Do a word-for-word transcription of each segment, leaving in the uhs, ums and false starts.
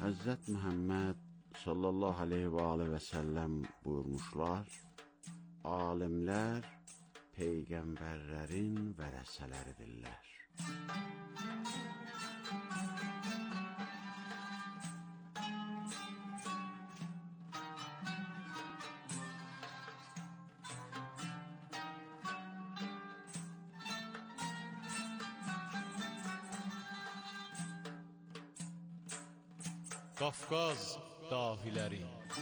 Həzrət Məhəmməd sallallahu aleyhi və aleyhi və səlləm buyurmuşlar, alimlər peyğəmbərlərin vərəsələridirlər. Qafqaz dahiləri.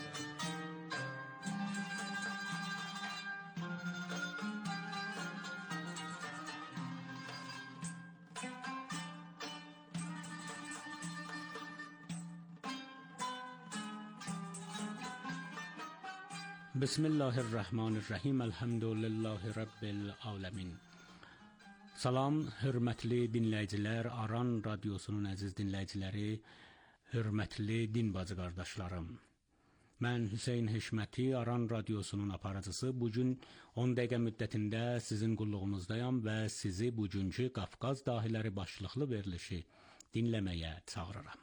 Bismillahirrahmanirrahim. Elhamdülillahi Rabbil alemin. Salam, hörmətli dinləyicilər, Aran radiosunun əziz dinləyiciləri, hörmətli din bacı qardaşlarım. Mən Hüseyn Heşməti, Aran radiosunun aparıcısı. Bugün on dəqiqə müddətində sizin qulluğunuzdayam və sizi bugünkü Qafqaz dahiləri başlıqlı verilişi dinləməyə çağırıram.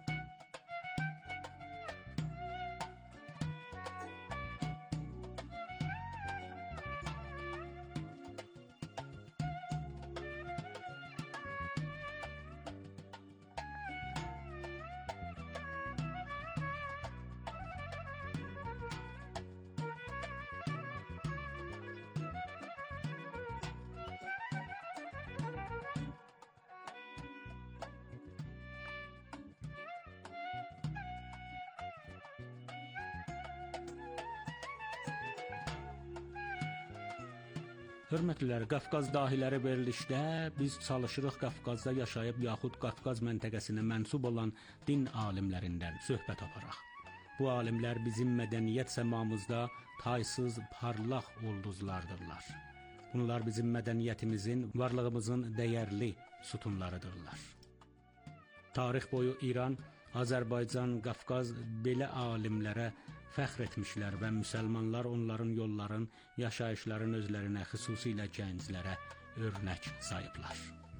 Hörmətlilər, Qafqaz dahiləri verilişdə biz çalışırıq Qafqazda yaşayıb yaxud Qafqaz məntəqəsinə mənsub olan din alimlərindən söhbət aparaq. Bu alimlər bizim mədəniyyət səmamızda taysız parlaq ulduzlardırlar. Bunlar bizim mədəniyyətimizin, varlığımızın dəyərli sütunlarıdırlar. Tarix boyu İran, Azərbaycan, Qafqaz belə alimlərə fəxr etmişlər və müsəlmanlar onların yolların, yaşayışların özlərinə, xüsusilə gənclərə örnək sayıblar.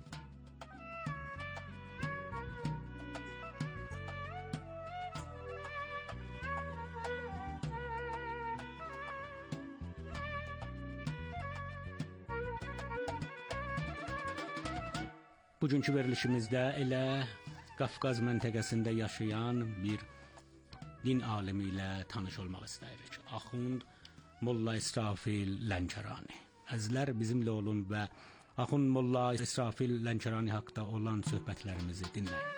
Bugünkü verilişimizdə elə Qafqaz məntəqəsində yaşayan bir din alimi ilə tanış olmaq istəyirik. Axund Molla İsrafil Lənkərani. Əzizlər, bizimlə olun və Axund Molla İsrafil Lənkərani haqqında olan söhbətlərimizi dinləyin.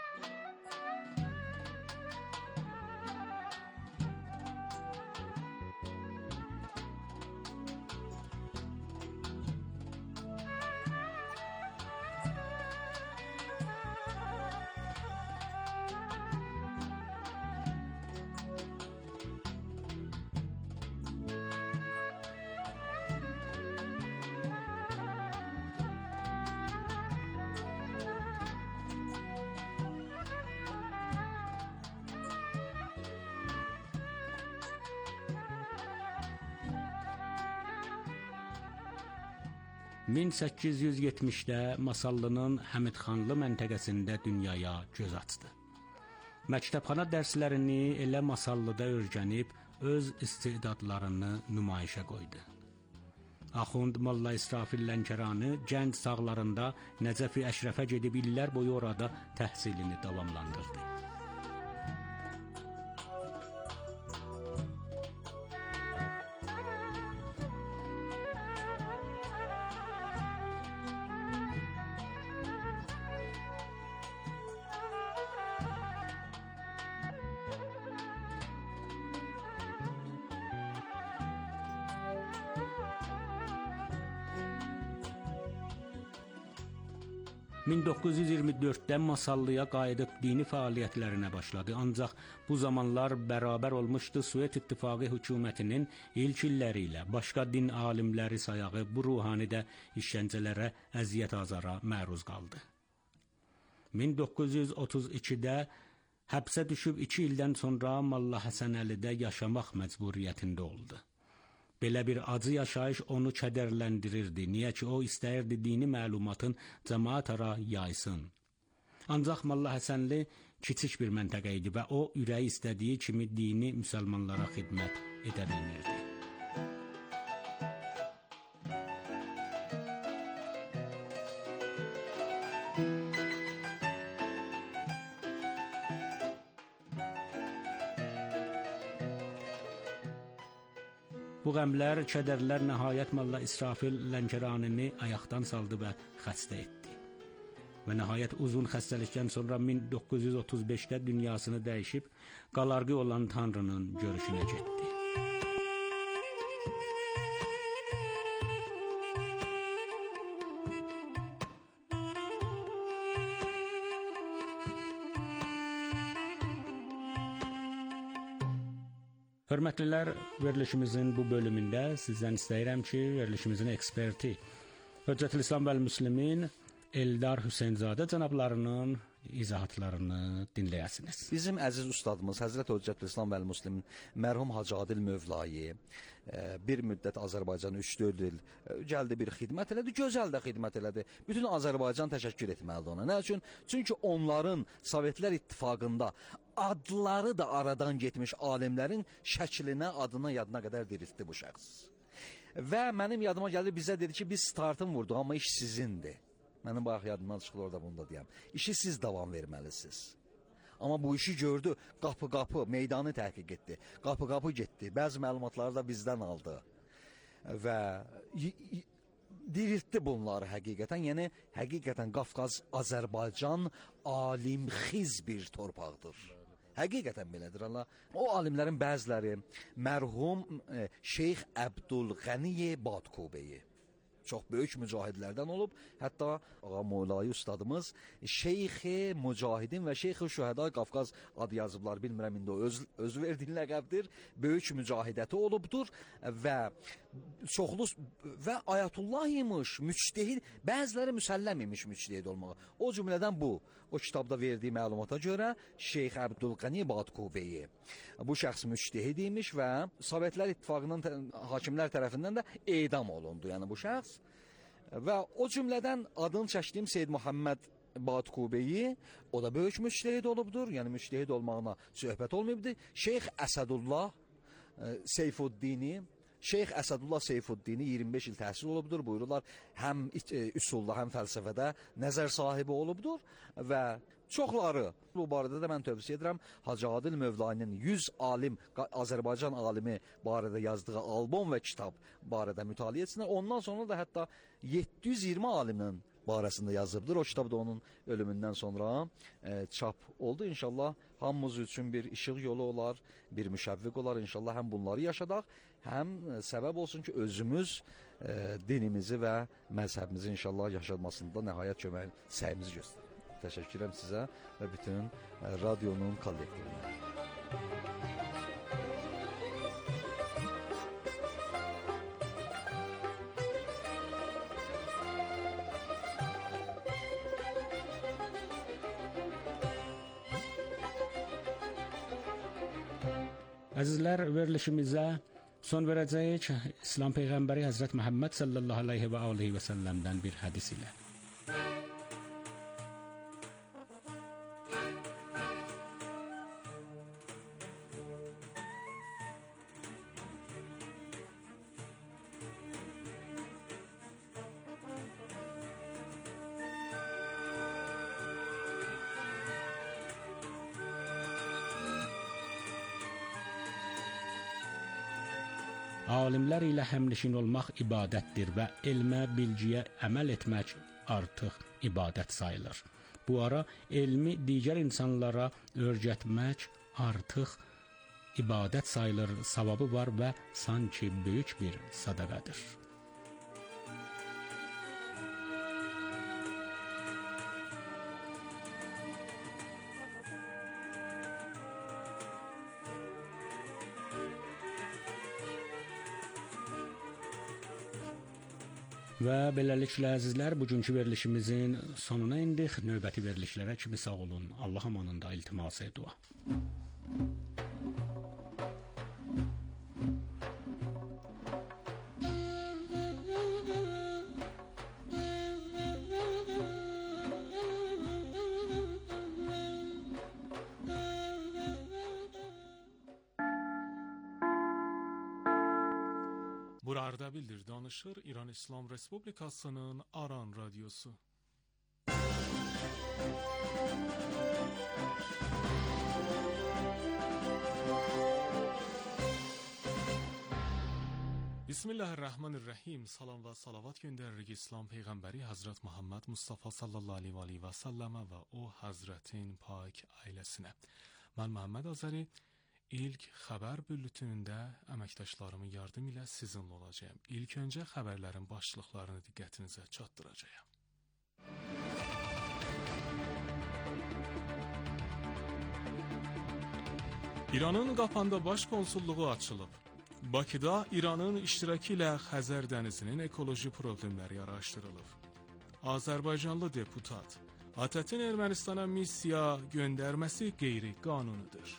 min səkkiz yüz yetmişdə Masallının Həmidxanlı məntəqəsində dünyaya göz açdı. Məktəbxana dərslərini elə Masallıda öyrənib öz istedadlarını nümayişə qoydu. Axund Molla İsrafil Lənkərani gənc çağlarında Nəcəf-i Əşrəfə gedib illər boyu orada təhsilini davamlandırdı. min doqquz yüz iyirmi dörddə Masallıya qayıdıb dini fəaliyyətlərinə başladı. Ancaq bu zamanlar bərabər olmuşdu Sovet İttifaqı hökumətinin ilk illəri ilə. Başqa din alimləri sayağı bu ruhanidə işgəncələrə, əziyyət azara məruz qaldı. min doqquz yüz otuz ikidə həbsə düşüb iki ildən sonra Molla Həsənəlidə yaşamaq məcburiyyətində oldu. Belə bir acı yaşayış onu kədərləndirirdi. Niyə ki, o istəyirdi dini məlumatın cəmaət ara yaysın. Ancaq Molla Həsənli kiçik bir məntəqə idi və o ürəyi istədiyi kimi dini müsəlmanlara xidmət edə bilmirdi. Bu qəmlər, kədərlər nəhayət Molla İsrafil Lənkəranini ayaqdan saldı və xəstə etdi. Və nəhayət uzun xəstəlikdən sonra min doqquz yüz otuz beşdə dünyasını dəyişib, qalarqı olan Tanrının görüşünə getdi. Hörmətlilər, verilişimizin bu bölümündə sizdən istəyirəm ki, verilişimizin eksperti Höccətül İslam vəl Müslimin Eldar Hüseynzadə cənablarının izahatlarını dinləyəsiniz. Bizim əziz ustadımız Həzrət Höccətül İslam vəl Müslimin mərhum Hacı Adil Mövlayı bir müddət Azərbaycan üç dörd il gəldi, bir xidmət elədi, gözəl də xidmət elədi. Bütün Azərbaycan təşəkkür etməlidir ona. Nə üçün? Çünki onların Sovetlər İttifaqında adları da aradan getmiş alimlərin şəklinə, adına, yadına qədər diriltdi bu şəxs. Və mənim yadıma gəldi, bizə dedi ki, biz startın vurduq, amma iş sizindir. Mənim bayaq yadımdan çıxır orada bunu da deyəm. İşi siz davam verməlisiniz. Amma bu işi gördü, qapı-qapı, meydanı təhqiq etdi. Qapı-qapı getdi, bəzi məlumatları da bizdən aldı. Və diriltdi bunları həqiqətən. Yəni, həqiqətən Qafqaz, Azərbaycan alimxiz bir torpaqdır. Həqiqətən belədir Allah. O alimlərin bəziləri mərhum e, Şeyx Əbdülğəniy Badkubeyi çox böyük mücahidlərdən olub. Hətta Ağa Moğlayi ustadımız Şeyx-i Mücahidin və Şeyx-i Şühəda Qafqaz adı yazıblar. Bilmirəm, indi o öz, öz verdiyin ləqəbdir. Böyük mücahidəti olubdur və çoxlu və Ayətullah imiş, müctehid, bəziləri müsəlləm imiş müctehid olmağa. O cümlədən bu, o kitabda verdiyi məlumata görə Şeyx Əbdülğəniy Badkubeyi. Bu şəxs müctehid imiş və Sovetlər İttifaqının hakimlər tərəfindən də edam olundu. Yəni bu şəxs və o cümlədən adını çəkdiyim Seyyid Muhammed Badkubeyi, o da böyük müctehid olubdur. Yəni müctehid olmağına söhbət olmayıbdır. Şeyx Əsədullah Seyfuddini, Şeyx Əsədullah Seyfuddini iyirmi beş il təhsil olubdur. Buyururlar, həm üsulda, həm fəlsəfədə nəzər sahibi olubdur və çoxları. Bu barədə də mən tövsiyə edirəm Hacı Adil Mövlayinin yüz alim, Azərbaycan alimi barədə yazdığı albom və kitab barədə mütaliə etsinlər. Ondan sonra da hətta yeddi yüz iyirmi aliminin barəsində yazıbdır. O kitab da onun ölümündən sonra e, çap oldu. İnşallah hamımız üçün bir işıq yolu olar, bir müşəvviq olar. İnşallah həm bunları yaşadaq, həm e, səbəb olsun ki, özümüz e, dinimizi və məzhəbimizi inşallah yaşatmasında nəhayət kömək səyimizi göstərir. Təşəkkürəm sizə və bütün e, radionun kollektivinə. Əzizlər, verilişimizə son verəcəyik İslam Peyğəmbəri Həzrət Məhəmməd sallallahu aleyhi və aleyhi və səlləmdən bir hədis ilə. Alimlər ilə həmnişin olmaq ibadətdir və elmə, bilgiyə əməl etmək artıq ibadət sayılır. Bu ara elmi digər insanlara öyrətmək artıq ibadət sayılır, savabı var və sanki böyük bir sədaqədir. Və beləliklə əzizlər, bugünkü verilişimizin sonuna indik. Növbəti verilişlərə kimi sağ olun. Allah amanında iltimas-ı dua. Burada Bildir danışır İran İslam Respublikasının Aran Radyosu. Bismillahirrahmanirrahim. Salam və salavat göndəririk İslam Peyğəmbəri Hazret Muhammed Mustafa sallallahu aleyhi və səlləmə və o Hazretin pak ailəsinə. Mən Məhəmməd Azəri ilk xəbər bülletinində əməkdaşlarımın yardım ilə sizinlə olacağım. İlk öncə xəbərlərin başlıqlarını diqqətinizə çatdıracağım. İranın Qafanda baş konsulluğu açılıb. Bakıda İranın iştirakı ilə Xəzər dənizinin ekoloji problemləri araşdırılıb. Azərbaycanlı deputat, ATƏT-in Ermənistana missiya göndərməsi qeyri-qanunudur.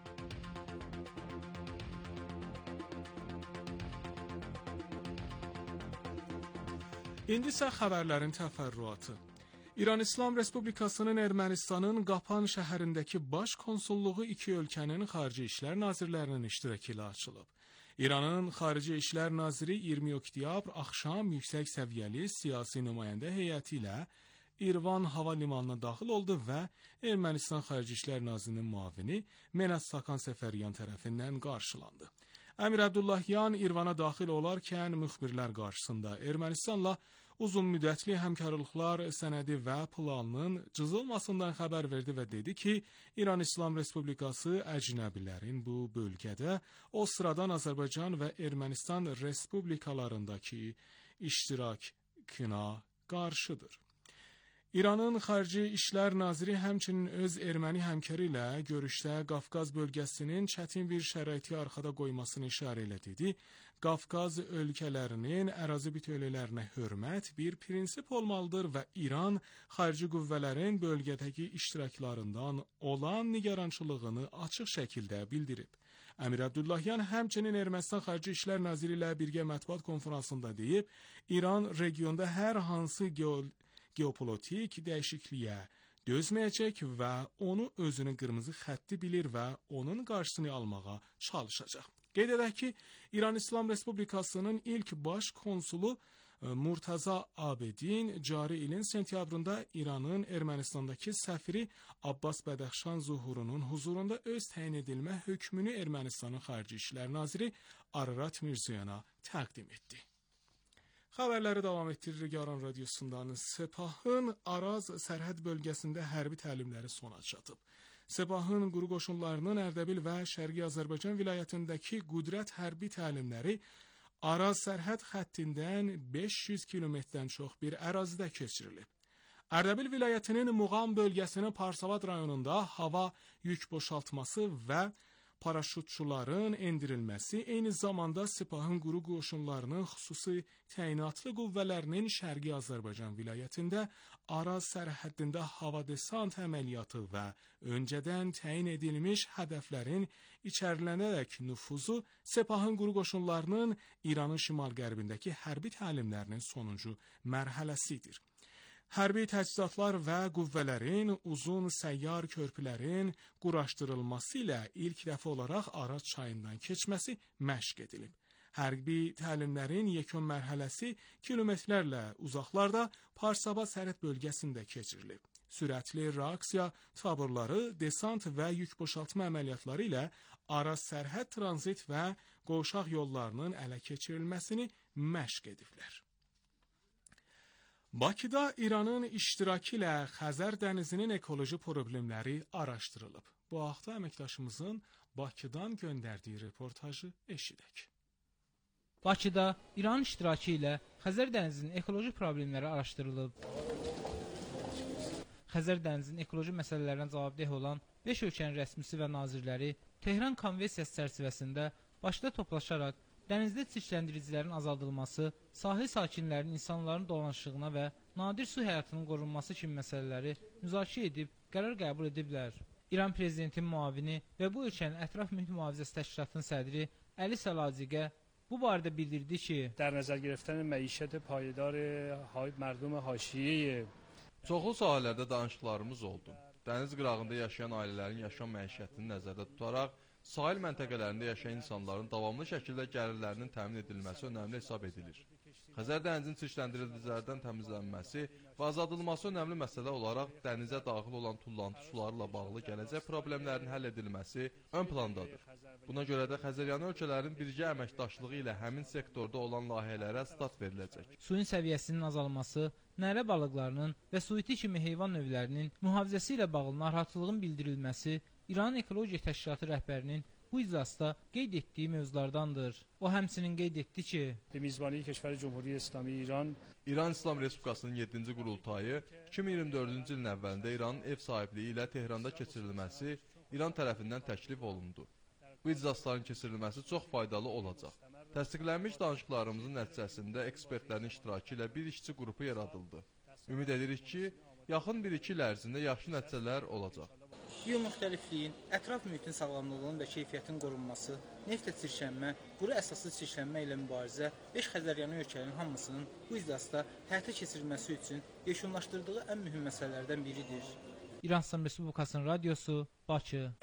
İndi isə xəbərlərin təfərrüatı. İran İslam Respublikasının Ermənistanın Qapan şəhərindəki baş konsulluğu iki ölkənin xarici işlər nazirlərinin iştirakı ilə açılıb. İranın Xarici İşlər Naziri iyirmi oktyabr axşam yüksək səviyyəli siyasi nümayəndə heyəti ilə İrvan hava limanına daxil oldu və Ermənistan Xarici İşlər Nazirinin müavini Menat Sakan Səfəryan tərəfindən qarşılandı. Əmir Abdullahyan İrvana daxil olarkən müxbirlər qarşısında Ermənistanla uzun müddətli həmkarlıqlar sənədi və planının cızılmasından xəbər verdi və dedi ki, İran İslam Respublikası əcnəbilərin bu bölgədə o sıradan Azərbaycan və Ermənistan respublikalarındakı iştirakına qarşıdır. İranın Xarici İşlər Naziri həmçinin öz erməni həmkarı ilə görüşdə Qafqaz bölgəsinin çətin bir şəraiti arxada qoymasını işarə ilə dedi. Qafqaz ölkələrinin ərazi bütövlüklərinə hörmət bir prinsip olmalıdır və İran xarici qüvvələrin bölgədəki iştiraklarından olan nigarançılığını açıq şəkildə bildirib. Əmir Abdullahyan həmçinin Ermənistan Xarici İşlər Naziri ilə birgə mətbuat konferansında deyib, İran regionda hər hansı geol geopolitik dəyişikliyə dözməyəcək və onu özünün qırmızı xətti bilir və onun qarşısını almağa çalışacaq. Qeyd edək ki, İran İslam Respublikasının ilk baş konsulu Murtaza Abedin cari ilin sentyabrında İranın Ermənistandakı səfiri Abbas Bədəxşan Zuhurunun huzurunda öz təyin edilmə hökmünü Ermənistanın Xarici İşlər Naziri Ararat Mirzəyana təqdim etdi. Xəbərləri davam etdiririk Aran Radyosundan. Sepahın Araz sərhəd bölgəsində hərbi təlimləri sona çatıb. Sepahın quru qoşunlarının Ərdəbil və Şərqi Azərbaycan vilayətindəki qüdrət hərbi təlimləri Araz sərhəd xəttindən beş yüz kilometrdən çox bir ərazidə keçirilib. Ərdəbil vilayətinin Muğam bölgəsinin Parsavad rayonunda hava yük boşaltması və paraşütçuların endirilməsi, eyni zamanda Sepahın quru qoşunlarının xüsusi təyinatlı qüvvələrinin Şərqi Azərbaycan vilayətində Araz sərhəddində hava desant əməliyyatı və öncədən təyin edilmiş hədəflərin içərilənərək nüfuzu Sepahın quru qoşunlarının İranın şimal-qərbindəki hərbi təlimlərinin sonuncu mərhələsidir. Hərbi təchizatlar və qüvvələrin uzun səyyar körpülərin quraşdırılması ilə ilk dəfə olaraq Araz çayından keçməsi məşq edilib. Hərbi təlimlərin yekun mərhələsi kilometrlərlə uzaqlarda Parsaba sərhəd bölgəsində keçirilib. Sürətli reaksiya taborları, desant və yük boşaltma əməliyyatları ilə Araz sərhəd tranzit və qovşaq yollarının ələ keçirilməsini məşq ediblər. Bakıda İranın iştirakı ilə Xəzər dənizinin ekoloji problemləri araşdırılıb. Bu haqda əməkdaşımızın Bakıdan göndərdiyi reportajı eşidək. Bakıda İranın iştirakı ilə Xəzər dənizinin ekoloji problemləri araşdırılıb. Xəzər dənizinin ekoloji məsələlərinə cavabdeh olan beş ölkənin rəsmisi və nazirləri Tehran Konvensiyası çərçivəsində Bakıda toplaşaraq dənizdə çirkləndiricilərin azaldılması, sahil sakinlərinin insanların dolanışığına və nadir su həyatının qorunması kimi məsələləri müzakirə edib qərar qəbul ediblər. İran prezidentinin müavini və bu ölkənin ətraf mühit mühafizəsi təşkilatının sədri Əli Salaciqə bu barədə bildirdi ki, در نظر گرفتن معیشت پایدار مردم حاشیه çoxlu sahələrdə danışıqlarımız oldu. Dəniz qırağında yaşayan ailələrin yaşam məişətini nəzərdə tutaraq Sahil məntəqələrində yaşayan insanların davamlı şəkildə gəlirlərinin təmin edilməsi önəmli hesab edilir. Xəzər dənizinin çirkləndiricilərdən təmizlənməsi və azadılması önəmli məsələ olaraq dənizə daxil olan tullantı sularla bağlı gələcək problemlərin həll edilməsi ön plandadır. Buna görə də Xəzəryanı ölkələrin birgə əməkdaşlığı ilə həmin sektorda olan layihələrə start veriləcək. Suyun səviyyəsinin azalması, nərə balıqlarının və suiti kimi heyvan növlərinin mühafizəsi ilə bağlı narahatlığın bildirilməsi İranın Ekologiya Təşkilatı rəhbərinin bu iclasda qeyd etdiyi mövzulardandır. O həmçinin qeyd etdi ki, Mizbani Keşveri Cumhuriyet İslami İran İran İslam Respublikasının yeddinci qurultayı iki min iyirmi dördüncü ilin əvvəlində İranın ev sahibliyi ilə Tehranda keçirilməsi İran tərəfindən təklif olundu. Bu iclasların keçirilməsi çox faydalı olacaq. Təsdiqlənmiş danışıqlarımızın nəticəsində ekspertlərin iştirakı ilə bir işçi qrupu yaradıldı. Ümid edirik ki, yaxın bir-iki il ərzində yaxşı nəticələr olacaq. Biomüxtəlifliyin, ətraf mühitin sağlamlığının və keyfiyyətin qorunması, neftlə çirklənmə, quru əsaslı çirklənmə ilə mübarizə beş Xəzəryanı ölkələrin hamısının bu iclasda həyata keçirilməsi üçün yekunlaşdırdığı ən mühüm məsələlərdən biridir. İran İslam Respublikasının radiosu, Bakı.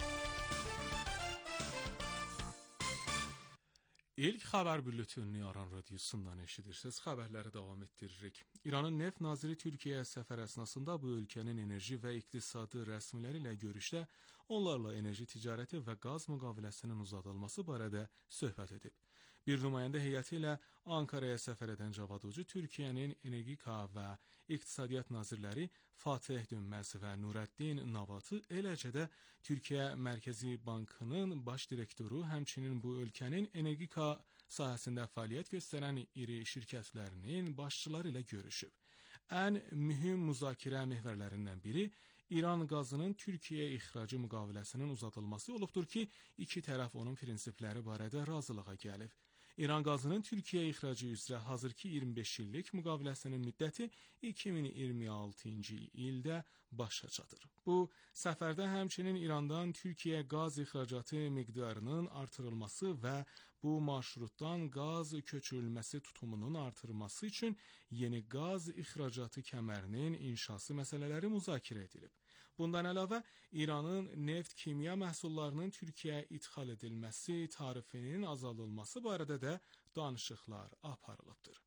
İlk xəbər bülletenini İran radiosundan eşidirsiniz. Xəbərləri davam etdiririk. İranın neft naziri Türkiyəyə səfər əsnasında bu ölkənin enerji və iqtisadi rəsmiləri ilə görüşdə onlarla enerji ticarəti və qaz müqaviləsinin uzadılması barədə söhbət edib. Bir nümayəndə heyəti ilə Ankaraya səfər edən Cavad Ucu Türkiyənin energetika və iqtisadiyyat nazirləri Fatih Dönməz və Nurəddin Navatı, eləcə də Türkiyə Mərkəzi Bankının baş direktoru, həmçinin bu ölkənin energetika sahəsində fəaliyyət göstərən iri şirkətlərinin başçıları ilə görüşüb. Ən mühüm müzakirə məhvərlərindən biri İran qazının Türkiyəyə ixracı müqaviləsinin uzadılması olubdur ki, iki tərəf onun prinsipləri barədə razılığa gəlib. İran qazının Türkiyəyə ixracı üzrə hazırki iyirmi beş illik müqaviləsinin müddəti iki min iyirmi altıncı ildə başa çatır. Bu səfərdə həmçinin İrandan Türkiyəyə qaz ixracatı miqdarının artırılması və bu marşrutdan qaz köçürülməsi tutumunun artırılması üçün yeni qaz ixracatı kəmərinin inşası məsələləri müzakirə edilib. Bundan əlavə, İranın neft kimya məhsullarının Türkiyəyə ixal edilməsi tarifinin azaldılması barədə də danışıqlar aparılıbdır.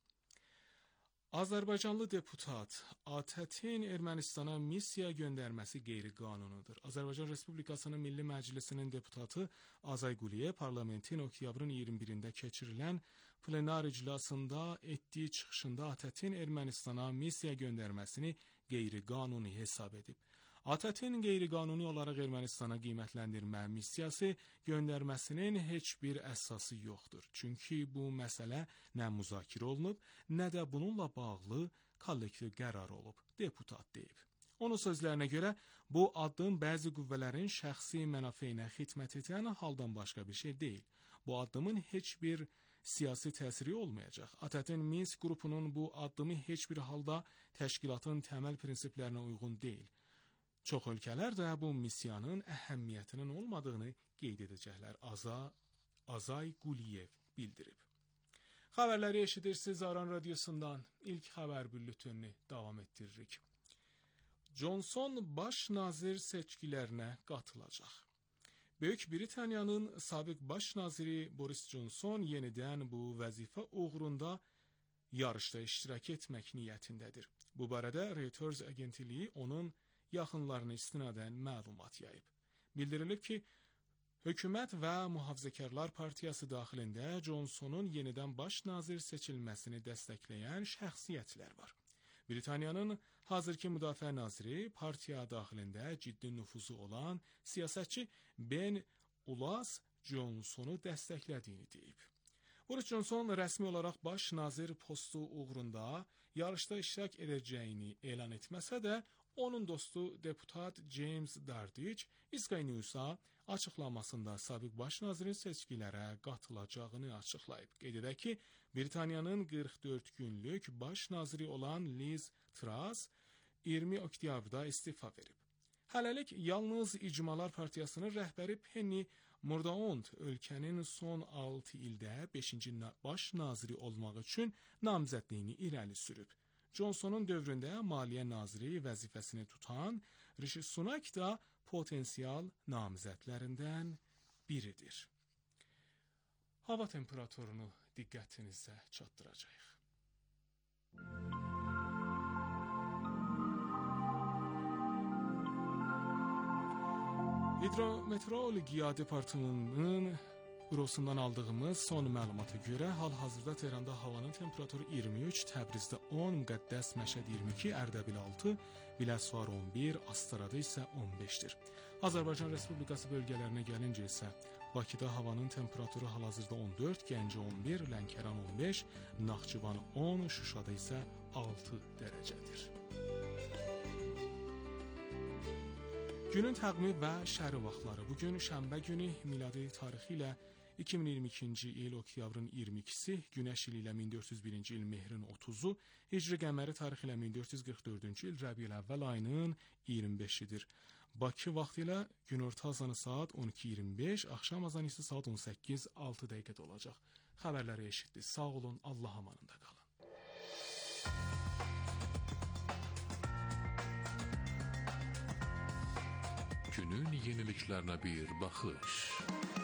Azərbaycanlı deputat ATƏT-in Ermənistana missiya göndərməsi qeyri-qanunudur. Azərbaycan Respublikasının Milli Məclisinin deputatı Azay Quliyev parlamentin oktyabrın iyirmi birində keçirilən plenar iclasında etdiyi çıxışında ATƏT-in Ermənistana missiya göndərməsini qeyri-qanuni hesab edib. ATƏT-in qeyri-qanuni olaraq Ermənistana qiymətləndirmə missiyası göndərməsinin heç bir əsası yoxdur. Çünki bu məsələ nə müzakirə olunub, nə də bununla bağlı kollektiv qərar olub, deputat deyib. Onun sözlərinə görə, bu addım bəzi qüvvələrin şəxsi mənafeyinə xidmət edən haldan başqa bir şey deyil. Bu addımın heç bir siyasi təsiri olmayacaq. ATƏT-in Minsk qrupunun bu addımı heç bir halda təşkilatın təməl prinsiplərinə uyğun deyil. Çox ölkələr də bu missiyanın əhəmiyyətinin olmadığını qeyd edəcəklər. Aza, Azay Quliyev bildirib. Xəbərləri eşidirsiniz Aran radiosundan. İlk xəbər bülletenini davam etdiririk. Johnson baş nazir seçkilərinə qatılacaq. Böyük Britaniyanın sabiq baş naziri Boris Johnson yenidən bu vəzifə uğrunda yarışda iştirak etmək niyyətindədir. Bu barədə Reuters agentliyi onun yaxınlarına istinadən məlumat yayıb. Bildirilib ki, hökumət və Mühafizəkarlar Partiyası daxilində Johnsonun yenidən baş nazir seçilməsini dəstəkləyən şəxsiyyətlər var. Britaniyanın hazırki müdafiə naziri partiya daxilində ciddi nüfuzu olan siyasətçi Ben Ulas Johnsonu dəstəklədiyini deyib. Boris Johnson rəsmi olaraq baş nazir postu uğrunda yarışda iştirak edəcəyini elan etməsə də, onun dostu deputat James Dardiç Sky News-a açıqlamasında sabiq baş nazirin seçkilərə qatılacağını açıqlayıb. Qeyd edək ki, Britaniyanın qırx dörd günlük baş naziri olan Liz Truss iyirmi oktyabrda istifa verib. Hələlik yalnız İcmalar Partiyasının rəhbəri Penny Mordaunt ölkənin son altı ildə beşinci baş naziri olmaq üçün namizədliyini irəli sürüb. Johnsonun dövründə maliyyə naziri vəzifəsini tutan Rishi Sunak da potensial namizədlərindən biridir. Hava temperaturunu diqqətinizə çatdıracağıq. Hidrometeorologiya Departamentının bürosundan aldığımız son məlumata görə hal-hazırda Tehranda havanın temperaturu iyirmi üç, Təbrizdə on, Müqəddəs Məşəd iyirmi iki, Ərdəbil altı, Biləsuvar on bir, Astarada isə on beşdir. Azərbaycan Respublikası bölgələrinə gəlincə isə Bakıda havanın temperaturu hal-hazırda on dörd, Gəncə on bir, Lənkəran on beş, Naxçıvan on, Şuşada isə altı dərəcədir. Günün təqvimi və şəhəri vaxtları. Bugün şənbə günü miladi tarixi ilə iki min iyirmi ikinci il oktyabrın iyirmi ikisi, Günəş ili ilə min dörd yüz birinci il Mehrin otuzu, Hicri qəməri tarixi ilə min dörd yüz qırx dördüncü il Rəbiül Əvvəl ayının iyirmi beşidir. Bakı vaxtı ilə günorta azanı saat on iki iyirmi beş, axşam azanı isə saat on səkkiz altı dəqiqədə olacaq. Xəbərləri eşitdik. Sağ olun, Allah amanında qalın. Günün yeniliklerine bir bakış.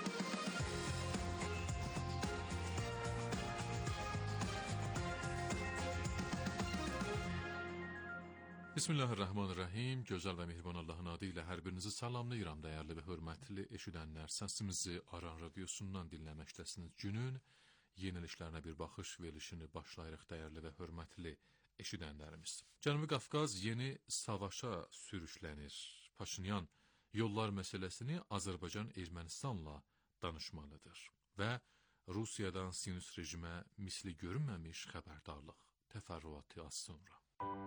Bismillahirrahmanirrahim. Gözəl və mehriban Allahın adı ilə hər birinizi salamlayıram, dəyərli və hörmətli eşidənlər. Səsimizi Aran radiosundan dinləməkdəsiniz. Günün yeniliklerine bir baxış verilişini başlayırıq, dəyərli və hörmətli eşidənlərimiz. Cənubi Qafqaz yeni savaşa sürüklənir. Paşinyan yollar meselesini Azərbaycan Ermənistanla danışmalıdır və Rusiyadan Sinüs rejimə misli görünməmiş xəbərdarlıq. Təfərrüatı az sonra.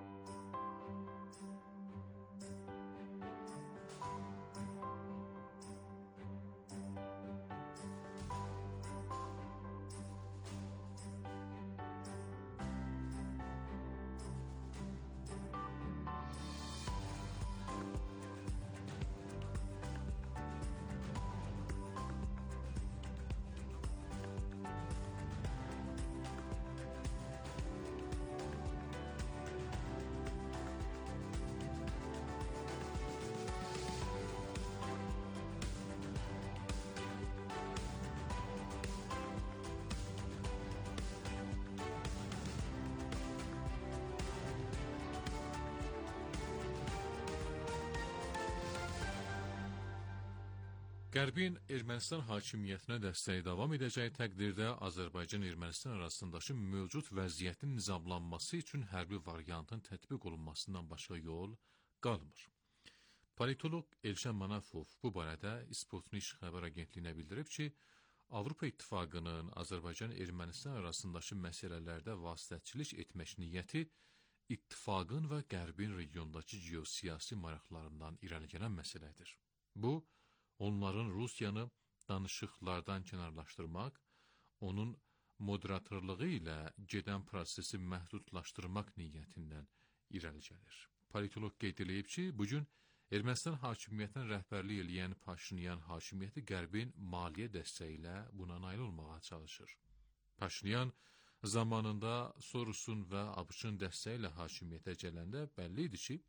Qərbin Ermənistan hakimiyyətinə dəstəyi davam edəcəyi təqdirdə Azərbaycan-Ermənistan arasındakı mövcud vəziyyətin nizamlanması üçün hərbi variantın tətbiq olunmasından başqa yol qalmır. Politolog Elşən Manafov bu barədə Sputnik xəbər agentliyinə bildirib ki, Avropa İttifaqının Azərbaycan-Ermənistan arasındakı məsələlərdə vasitəçilik etmək niyyəti İttifaqın və Qərbin regiondakı geosiyasi maraqlarından irəli gələn məsələdir. Bu, onların Rusiyanı danışıqlardan kənarlaşdırmaq, onun moderatorluğu ilə gedən prosesi məhdudlaşdırmaq niyyətindən irəli gəlir. Politolog qeyd edib ki, bugün Ermənistan hakimiyyətinə rəhbərlik eləyən Paşinyan hakimiyyəti Qərbin maliyyə dəstəyi ilə buna nail olmağa çalışır. Paşinyan zamanında Sorusun və ABŞ-ın dəstəyi ilə hakimiyyətə gələndə bəlli idi ki,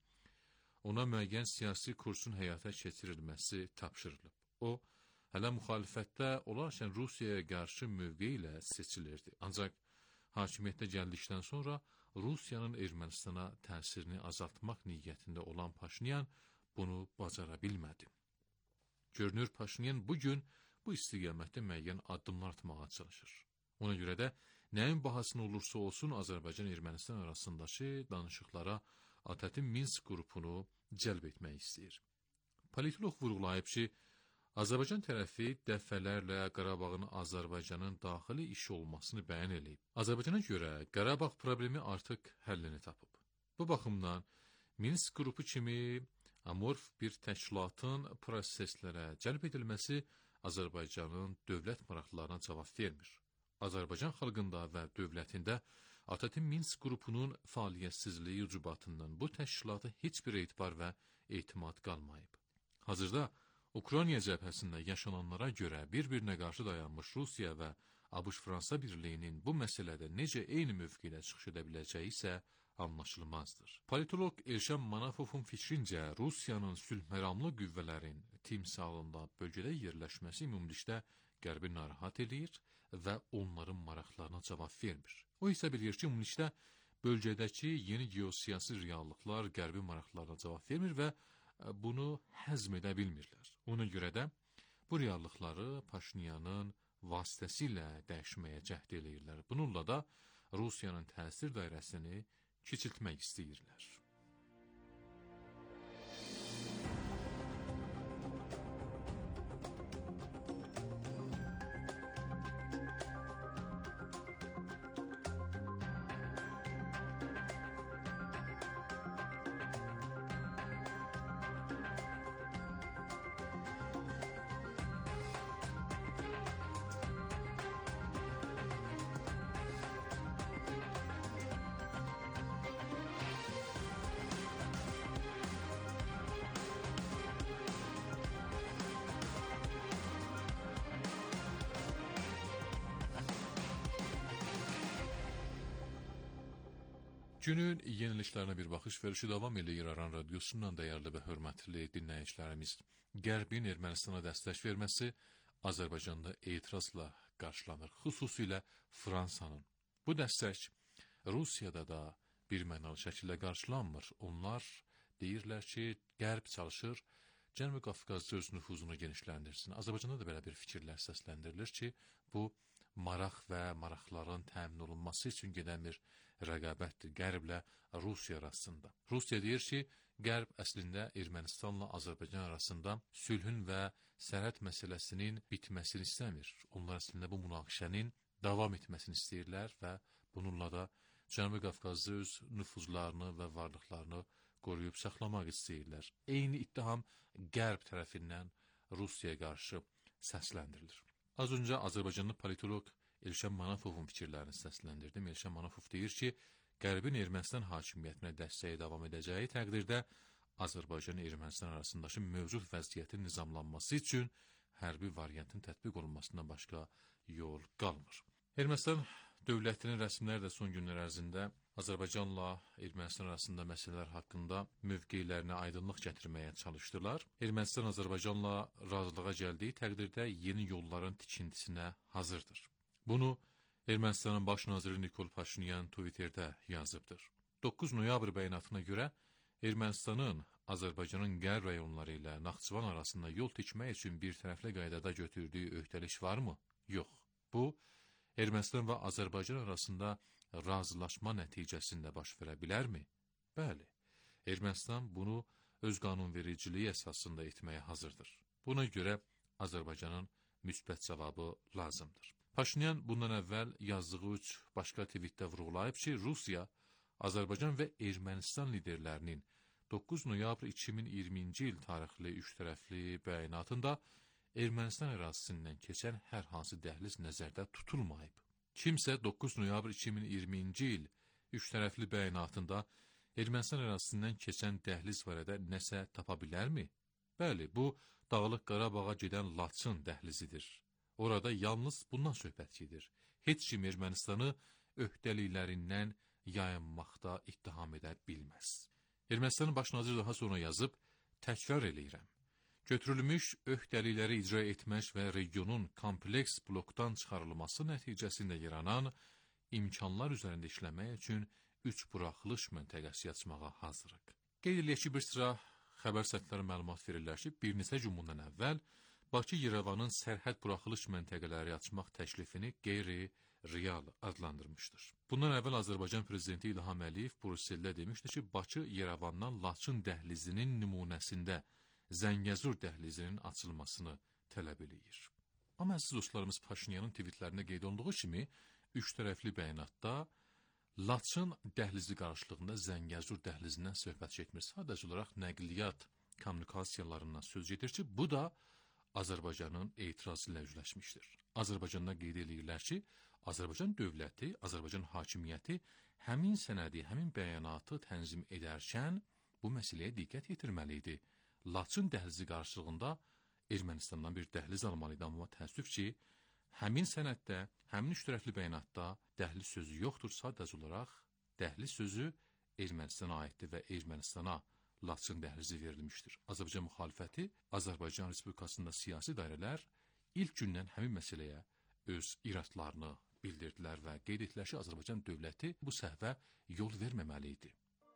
ona müəyyən siyasi kursun həyata keçirilməsi tapşırılıb. O, hələ müxalifətdə olarkən Rusiyaya qarşı mövqeyi ilə seçilirdi. Ancaq hakimiyyətə gəldikdən sonra Rusiyanın Ermənistana təsirini azaltmaq niyyətində olan Paşinyan bunu bacara bilmədi. Görünür, Paşinyan bugün bu istiqamətdə müəyyən addımlar atmağa çalışır. Ona görə də nəyin bahasına olursa olsun Azərbaycan-Ermənistan arasındakı danışıqlara A T Ə T-in Minsk qrupunu cəlb etmək istəyir. Politolog vurğulayıb ki, Azərbaycan tərəfi dəfələrlə Qarabağın Azərbaycanın daxili işi olmasını bəyan edib. Azərbaycana görə Qarabağ problemi artıq həllini tapıb. Bu baxımdan Minsk qrupu kimi amorf bir təşkilatın proseslərə cəlb edilməsi Azərbaycanın dövlət maraqlarına cavab vermir. Azərbaycan xalqında və dövlətində A T Ə T-in Minsk qrupunun fəaliyyətsizliyi ucubatından bu təşkilata heç bir etibar və etimad qalmayıb. Hazırda Ukrayna cəbhəsində yaşananlara görə bir-birinə qarşı dayanmış Rusiya və ABŞ-Fransa birliyinin bu məsələdə necə eyni mövqedə çıxış edə biləcəyi isə anlaşılmazdır. Politolog Elşən Manafovun fikrincə, Rusiyanın sülhməramlı qüvvələrin timsalında bölgədə yerləşməsi ümumilikdə Qərbi narahat edir və onların maraqlarına cavab vermir. O isə bilir ki, ümumilikdə bölgədəki yeni geosiyasi reallıqlar Qərbi maraqlarına cavab vermir və bunu həzm edə bilmirlər. Ona görə də bu reallıqları Paşinyanın vasitəsilə dəyişməyə cəhd eləyirlər. Bununla da Rusiyanın təsir dairəsini kiçiltmək istəyirlər. Günün yeniliklərinə bir baxış verişi davam eləyir Aran Radiosundan dəyərli və hörmətli dinləyicilərimiz. Qərbin Ermənistana dəstək verməsi Azərbaycanda etirazla qarşılanır, xüsusilə Fransanın. Bu dəstək Rusiyada da bir mənalı şəkildə qarşılanmır. Onlar deyirlər ki, Qərb çalışır, Cənubi Qafqazda öz nüfuzunu genişləndirsin. Azərbaycanda da belə bir fikirlər səsləndirilir ki, bu maraq və maraqların təmin olunması üçün gedən bir rəqabətdir Qərblə Rusiya arasında. Rusiya deyir ki, Qərb əslində Ermənistanla Azərbaycan arasında sülhün və sərhəd məsələsinin bitməsini istəmir. Onlar əslində bu münaqişənin davam etməsini istəyirlər və bununla da Cənubi Qafqazda öz nüfuzlarını və varlıqlarını qoruyub saxlamaq istəyirlər. Eyni ittiham Qərb tərəfindən Rusiyaya qarşı səsləndirilir. Az öncə Azərbaycanlı politolog Elşən Manafovun fikirlərini səsləndirdim. Elşən Manafov deyir ki, Qərbin Ermənistan hakimiyyətinə dəstəyi davam edəcəyi təqdirdə Azərbaycan Ermənistan arasındakı mövcud vəziyyətin nizamlanması üçün hərbi variantın tətbiq olunmasından başqa yol qalmır. Ermənistan dövlətinin rəsmləri də son günlər ərzində Azərbaycanla Ermənistan arasında məsələlər haqqında mövqeylərinə aydınlıq gətirməyə çalışdılar. Ermənistan Azərbaycanla razılığa gəldiyi təqdirdə yeni yolların tikintisinə hazırdır. Bunu Ermənistanın baş naziri Nikol Paşinyan Twitterdə yazıbdır. doqquz noyabr bəyanatına görə Ermənistanın Azərbaycanın qərb rayonları ilə Naxçıvan arasında yol tikmək üçün bir tərəfli qaydada götürdüyü öhdəlik varmı? Yox. Bu, Ermənistan və Azərbaycan arasında razılaşma nəticəsində baş verə bilərmi? Bəli, Ermənistan bunu öz qanunvericiliyi əsasında etməyə hazırdır. Buna görə Azərbaycanın müsbət cavabı lazımdır. Paşinyan bundan əvvəl yazdığı üç başqa tweetdə vurğulayıb ki, Rusiya, Azərbaycan və Ermənistan liderlərinin doqquz noyabr iki min iyirminci il tarixli üç tərəfli bəyanatında Ermənistan ərazisindən keçən hər hansı dəhliz nəzərdə tutulmayıb. Kimsə doqquz noyabr iki min iyirminci il üç tərəfli bəyanatında Ermənistan ərazisindən keçən dəhliz barədə nəsə tapa bilərmi? Bəli, bu Dağlıq Qarabağa gedən Laçın dəhlizidir. Orada yalnız bundan söhbət gedir. Heç kim Ermənistanı öhdəliklərindən yayınmaqda ittiham edə bilməz. Ermənistanın baş naziri daha sonra yazıb, təkrar eləyirəm. Götürülmüş öhdəlikləri icra etmək və regionun kompleks blokdan çıxarılması nəticəsində yaranan imkanlar üzərində işləmək üçün üç buraxılış məntəqəsi açmağa hazırıq. Qeyd eləyək ki, bir sıra xəbər səhifələri məlumat verirlər ki, bir neçə gün bundan əvvəl Bakı-Yerevanın sərhəd buraxılış məntəqələri açmaq təklifini qeyri-real adlandırmışdır. Bundan əvvəl Azərbaycan prezidenti İlham Əliyev Brüsseldə demişdi ki, Bakı-Yerevandan Laçın dəhlizinin nümunəsində Zəngəzur dəhlizinin açılmasını tələb eləyir. Amma əziz dostlarımız, Paşinyanın tweetlərində qeyd olunduğu kimi, üç tərəfli bəyanatda Laçın dəhlizi qarşılığında Zəngəzur dəhlizindən söhbət getmir. Sadəcə olaraq nəqliyyat kommunikasiyalarından söz gedir ki, bu da Azərbaycanın etirazı ilə üzləşmişdir. Azərbaycanda qeyd edirlər ki, Azərbaycan dövləti, Azərbaycan hakimiyyəti həmin sənədi, həmin bəyanatı tənzim edərkən bu məsələyə diqqət yetirməli idi. Laçın dəhlizi qarşılığında Ermənistandan bir dəhliz almalı idi, amma təəssüf ki, həmin sənəddə, həmin üç tərəfli bəyanatda dəhliz sözü yoxdur, sadəcə olaraq dəhliz sözü Ermənistana aiddir və Ermənistana Laçın dəhlizi verilmişdir. Azərbaycan müxalifəti, Azərbaycan Respublikasında siyasi dairələr ilk gündən həmin məsələyə öz iradlarını bildirdilər və qeyd etdilər ki, Azərbaycan dövləti bu səhvə yol verməməli idi.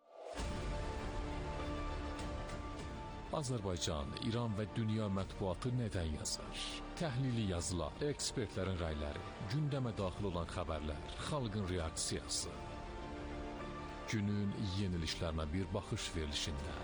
Azərbaycan, İran və dünya mətbuatı nədən yazar? Təhlili yazılar, ekspertlərin rəyləri, gündəmə daxil olan xəbərlər, xalqın reaksiyası. Günün yenilişlərinə bir baxış verilişində.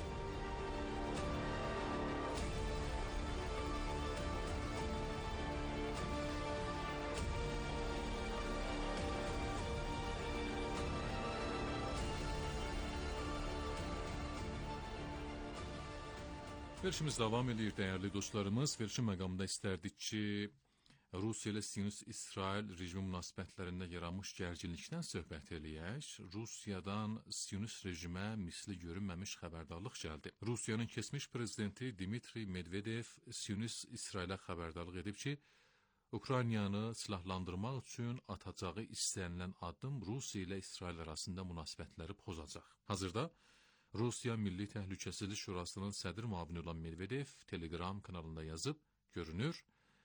Verilişimiz davam edir, dəyərli dostlarımız. Verilişin məqamında istərdik ki, Rusiya ilə Siyonist-İsrail rejimi münasibətlərində yaranmış gərginlikdən söhbət eləyək. Rusiyadan Siyonist rejimə misli görünməmiş xəbərdarlıq gəldi. Rusiyanın keçmiş prezidenti Dmitri Medvedev Siyonist-İsrailə xəbərdarlıq edib ki, Ukraynanı silahlandırmaq üçün atacağı istənilən addım Rusiya ilə İsrail arasında münasibətləri pozacaq. Hazırda Rusiya Milli Təhlükəsizlik Şurasının sədr müavini olan Medvedev Telegram kanalında yazıb, görünür,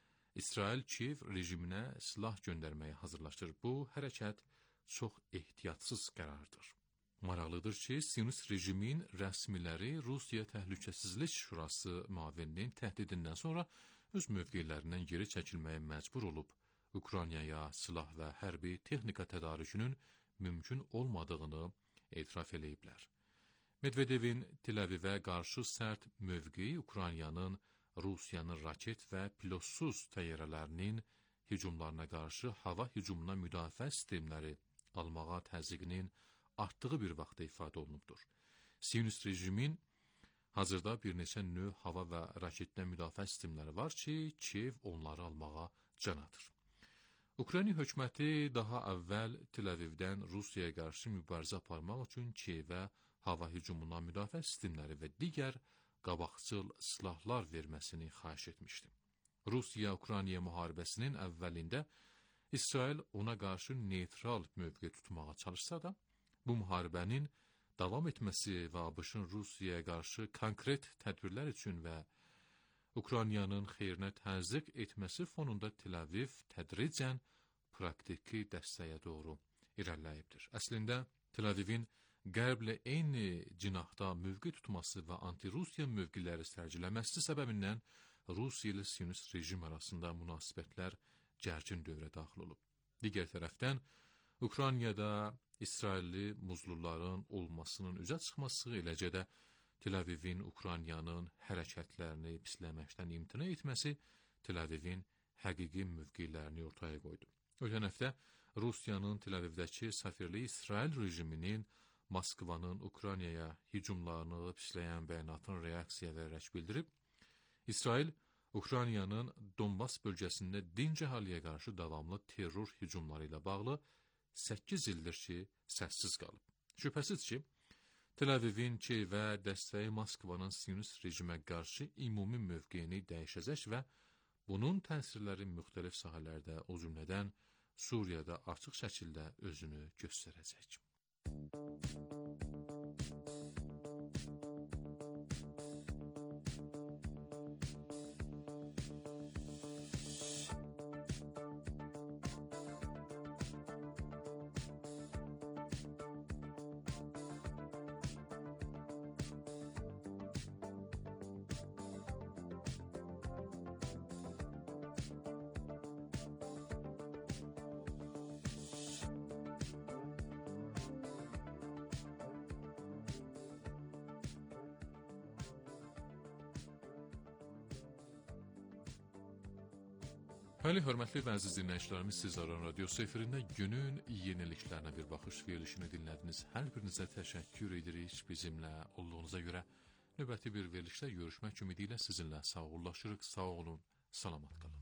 İsrail Kiyev rejiminə silah göndərməyə hazırlaşır. Bu hərəkət çox ehtiyatsız qərardır. Maraqlıdır ki, Siyonist rejimin rəsmiləri Rusiya Təhlükəsizlik Şurası müavininin təhdidindən sonra öz mövqelərindən geri çəkilməyə məcbur olub, Ukraynaya silah və hərbi texnika tədarükünün mümkün olmadığını etiraf eləyiblər. Medvedevin Tel Avivə qarşı sərt mövqeyi Ukraynanın Rusiyanın raket və pilotsuz təyyarələrinin hücumlarına qarşı hava hücumuna müdafiə sistemləri almağa təzyiqinin artdığı bir vaxtda ifadə olunubdur. Siyonist rejimin hazırda bir neçə növ hava və raketdən müdafiə sistemləri var ki, Kiyev onları almağa can atır. Ukrayna hökuməti daha əvvəl Tel Avivdən Rusiyaya qarşı mübarizə aparmaq üçün Kiyevə hava hücumuna müdafiə sistemləri və digər qabaqcıl silahlar verməsini xahiş etmişdi. Rusiya-Ukrayna müharibəsinin əvvəlində İsrail ona qarşı neytral mövqe tutmağa çalışsa da, bu müharibənin davam etməsi və ABŞ-ın Rusiyaya qarşı konkret tədbirlər üçün və Ukraynanın xeyrinə təzyiq etməsi fonunda Tel Aviv tədricən praktiki dəstəyə doğru irəliləyibdir. Əslində, Tel Avivin Qərblə eyni cinahda mövqe tutması və anti-Rusiya mövqeləri sərgiləməsi səbəbindən Rusiya ilə Siyonist rejim arasında münasibətlər gərgin dövrə daxil olub. Digər tərəfdən, Ukraynada İsrailli muzluların olmasının üzə çıxması, eləcə də Tel Avivin Ukraynanın hərəkətlərini pisləməkdən imtina etməsi Tel Avivin həqiqi mövqelərini ortaya qoydu. Ötən həftə Rusiyanın Tel Avivdəki səfirliyi İsrail rejiminin Moskvanın Ukraynaya hücumlarını pisləyən bəyanatın reaksiya verərək bildirib, İsrail, Ukraynanın Donbas bölgəsində dinc əhaliyə qarşı davamlı terror hücumları ilə bağlı səkkiz ildir ki, səssiz qalıb. Şübhəsiz ki, Tel Avivin Kiyevə dəstəyi Moskvanın Siyonist rejimə qarşı ümumi mövqeyini dəyişəcək və bunun təsirləri müxtəlif sahələrdə, o cümlədən Suriyada açıq şəkildə özünü göstərəcək. Bəli, hörmətli və əziz dinləyicilərimiz, siz Aran Radiosu efirində günün yeniliklərinə bir baxış verilişini dinlədiniz. Hər birinizə təşəkkür edirik bizimlə olduğunuza görə. Növbəti bir verilişdə görüşmək ümidi ilə sizinlə sağollaşırıq. Sağ olun, salamat qalın.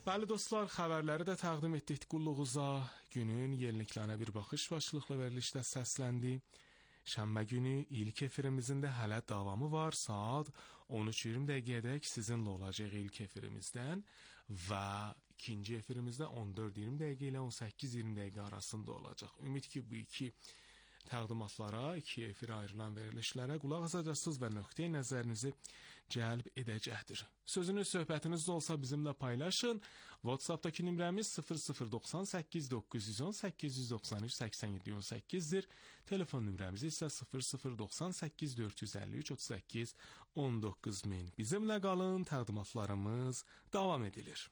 Bəli dostlar, xəbərləri də təqdim etdik qulluğuza. Günün yeniliklərinə bir baxış başlıqlı verilişdə səsləndi. Şənbə günü ilk efirimizin də hələ davamı var. Saat on üç iyirmi dəqiqədək sizinlə olacaq ilk efirimizdən və ikinci efirimizdə on dörd iyirmi dəqiqə ilə on səkkiz iyirmi dəqiqə arasında olacaq. Ümid ki, bu iki təqdimatlara, iki efirə ayrılan verilişlərə qulaq asacaqsınız və nöqteyi nəzərinizi cəlb edəcəkdir. Sözünüz, söhbətiniz də olsa bizimlə paylaşın. WhatsAppdakı nömrəmiz sıfır sıfır doxsan səkkiz doqquz yüz on səkkiz yüz doxsan üç səksən yeddi on səkkizdir. Telefon nömrəmiz isə sıfır sıfır doxsan səkkiz dörd yüz əlli üç otuz səkkiz on doqquz min. Bizimlə qalın, təqdimatlarımız davam edilir.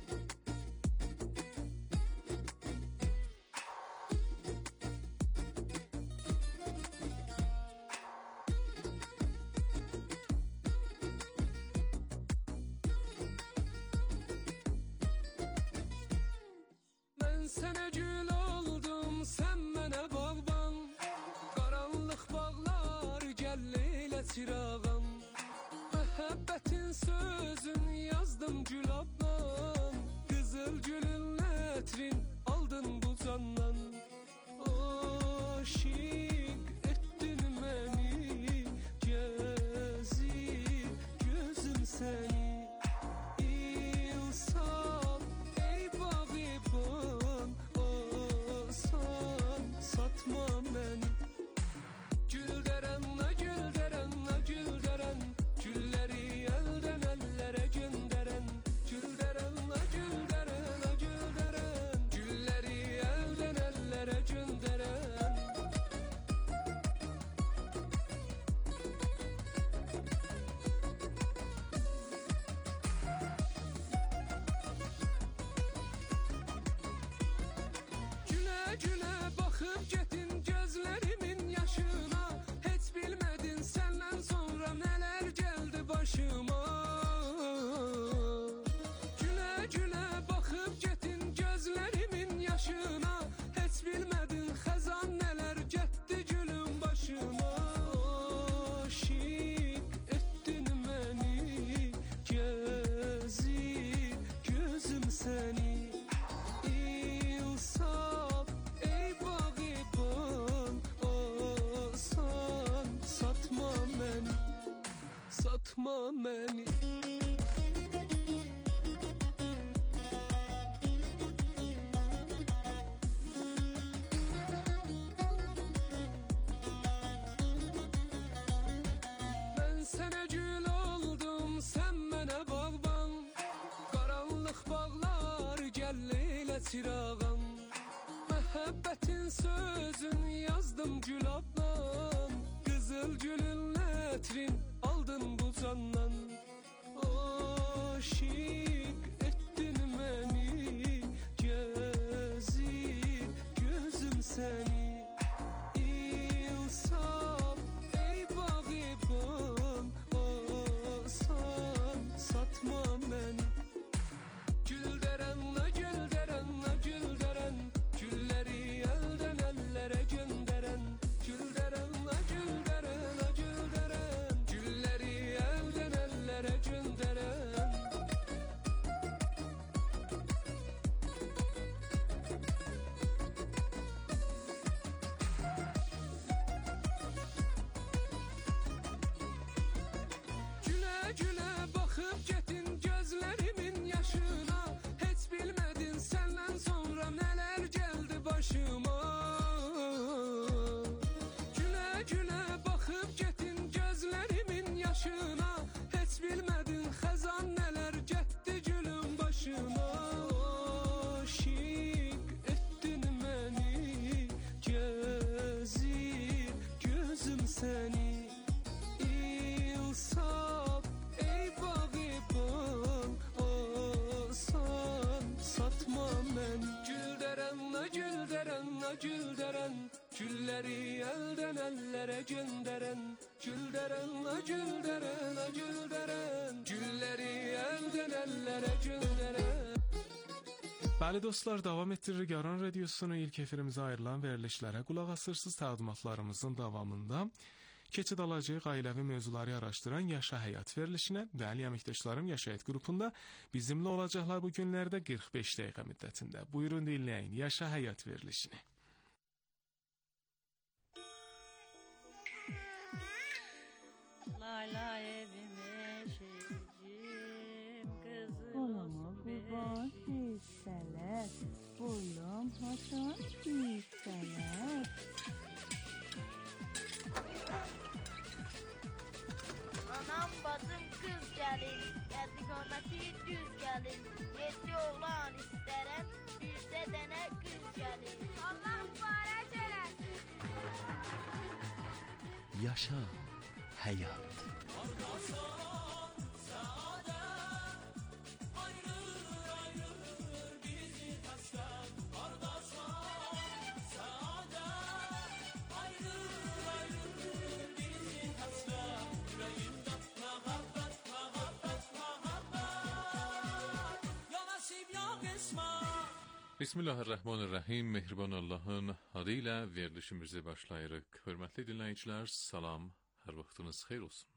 Sənə gül oldum, sən mənə bağban. Qaranlıq bağlar gəllə çırağım. Məhəbbətin sözün yazdım gülabdan. Qızıl gülün ətrin aldın bu candan. Aşiq etdin məni, gəzir gözüm səni. Satma beni. Ben sənə gül oldum, sən mənə bağban. Qaranlıq bağlar gəllə çırağım. Məhəbbətin sözün yazdım gülabdan. Qızıl gülün ətrin aldın bu candan. Aşiq etdin məni, gəzir gözüm səni. İnsaf ey bağıban, asan satma məni. Gül dərənlə, gül dərənlə, gül dərən, gülləri əldən əllərə göndərən. Gül dərənlə, gül dərənlə, gül dərən, gülləri əldən əllərə göndərən. Gülə gülə baxıb getdin gözlərimin yaşına. Heç bilmədin səndən sonra nələr gəldi başıma. Gülə gülə baxıb getdin gözlərimin yaşına. Heç bilmədin xəzan nələr getdi gülün başına. Aşiq etdin məni, gəzir gözüm səni. İnsaf ey bağıban, asan satma məni. Gül dərənlə, gül dərənlə, gül dərən, gülləri əldən əllərə göndərən. Gül dərənlə, gül dərənlə, gül dərən, gülləri əldən əllərə göndərən. Bəli dostlar, davam etdiririk Aran Radiosunun ilk efirimizə ayrılan verilişlərə qulaq asırsınız təqdimatlarımızın davamında. Keçid alacağıq ailəvi mövzuları araşdıran Yaşa Həyat verilişinə və Ali Əməkdaşlarım Yaşayət qrupunda bizimlə olacaqlar bu günlərdə qırx beş dəqiqə müddətində. Buyurun dinləyin Yaşa Həyat verilişini. Lay lay evime şeycim kızım. Kolumu kurban hisseler, boylum hasan hisseler. Anam bacım kız gelin, erdikameti düz gelin. Yedi oğlan isterem, birde dene kız gelin. Allah mübarek eylesin. Yaşa Həyat. Bismillahirrahmanirrahim. Mehriban Allahın adı ilə verilişimizi başlayırıq. Hörmətli dinləyicilər, salam, hər vaxtınız xeyir olsun.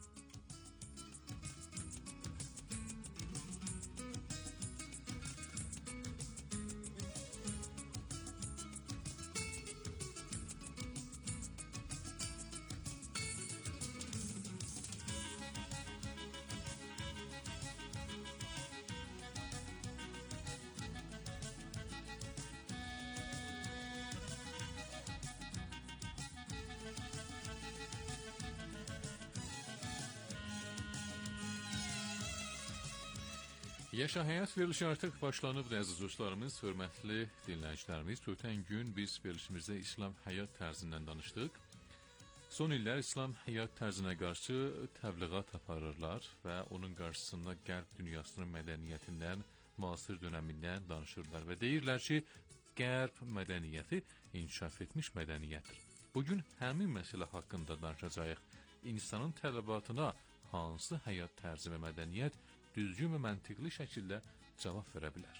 Yaşa Həyat verilişi artıq başlanıbdır əziz dostlarımız, hörmətli dinləyicilərimiz. Ötən gün biz verilişimizdə İslam həyat tərzindən danışdıq. Son illər İslam həyat tərzinə qarşı təbliğat aparırlar və onun qarşısında Qərb dünyasının mədəniyyətindən, müasir dönəmindən danışırlar və deyirlər ki, Qərb mədəniyyəti inkişaf etmiş mədəniyyətdir. Bugün həmin məsələ haqqında danışacağıq. İnsanın tələbatına hansı həyat tərzi və mədəniyyət düzgün və məntiqli şəkildə cavab verə bilər.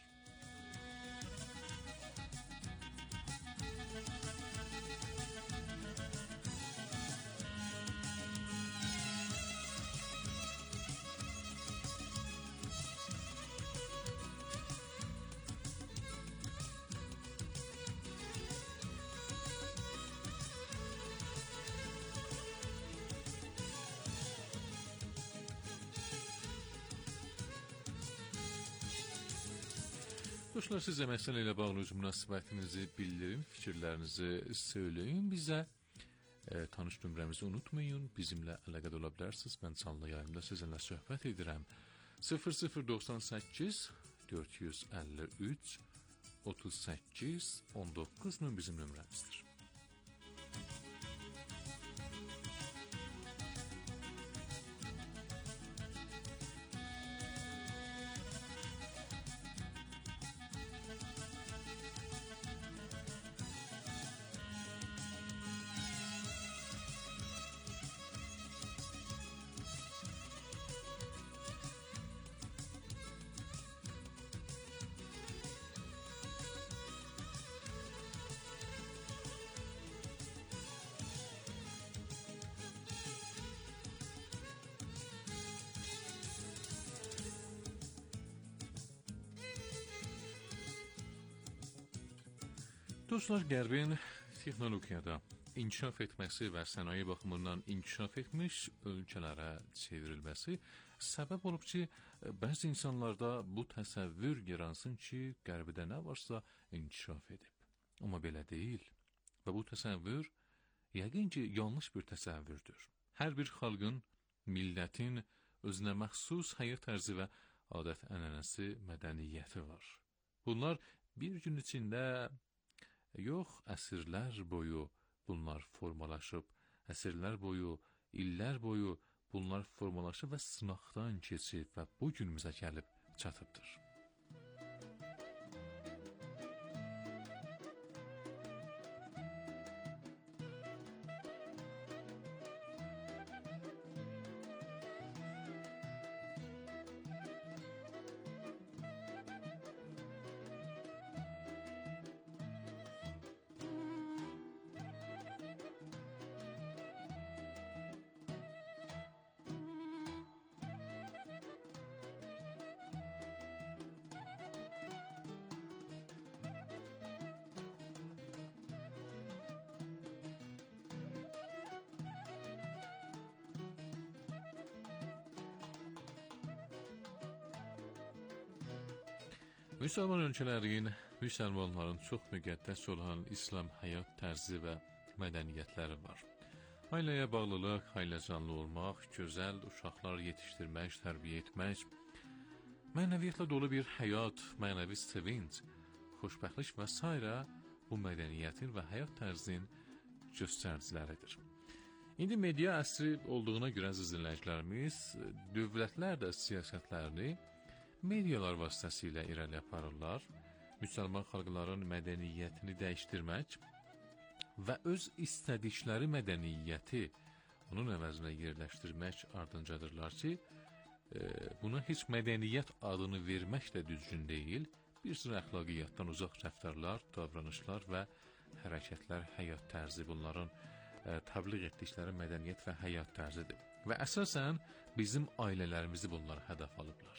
Dostlar, sizə məsələ ilə bağlı öz münasibətinizi bildirin, fikirlərinizi söyləyin, bizə e, tanış nömrəmizi unutmayın, bizimlə əlaqədə ola bilərsiniz. Mən canlı yayımda sizinlə söhbət edirəm. sıfır sıfır doxsan səkkiz dörd yüz əlli üç otuz səkkiz on doqquz bizim nömrəmizdir. Dostlar, Qərbin texnologiyada inkişaf etməsi və sənaye baxımından inkişaf etmiş ölkələrə çevrilməsi səbəb olub ki, bəzi insanlarda bu təsəvvür yaransın ki, Qərbdə nə varsa inkişaf edib. Amma belə deyil və bu təsəvvür yəqin ki, yanlış bir təsəvvürdür. Hər bir xalqın, millətin özünə məxsus həyat tərzi və adət-ənənəsi, mədəniyyəti var. Bunlar bir gün içində yox, əsrlər boyu bunlar formalaşıb, əsrlər boyu, illər boyu bunlar formalaşıb və sınaqdan keçib və bu günümüzə gəlib çatıbdır. Müsəlman ölkələrin, müsəlmanların çox müqəddəs olan İslam həyat tərzi və mədəniyyətləri var. Ailəyə bağlılıq, ailəcanlı olmaq, gözəl uşaqlar yetişdirmək, tərbiyə etmək, mənəviyyətlə dolu bir həyat, mənəvi sevinç, xoşbəxtlik və s. bu mədəniyyətin və həyat tərzinin göstəriciləridir. İndi media əsri olduğuna görə əziz dinləyicilərimiz, dövlətlər də siyasətlərini medialar vasitəsilə irəli aparırlar. Müsəlman xalqların mədəniyyətini dəyişdirmək və öz istədikləri mədəniyyəti onun əvəzinə yerləşdirmək ardınca,dırlar ki, e, buna heç mədəniyyət adını vermək də düzgün deyil. Bir sıra əxlaqiyyatdan uzaq rəftarlar, davranışlar və hərəkətlər, həyat tərzi bunların e, təbliğ etdikləri mədəniyyət və həyat tərzidir. Və əsasən bizim ailələrimizi bunlar hədəf alıblar.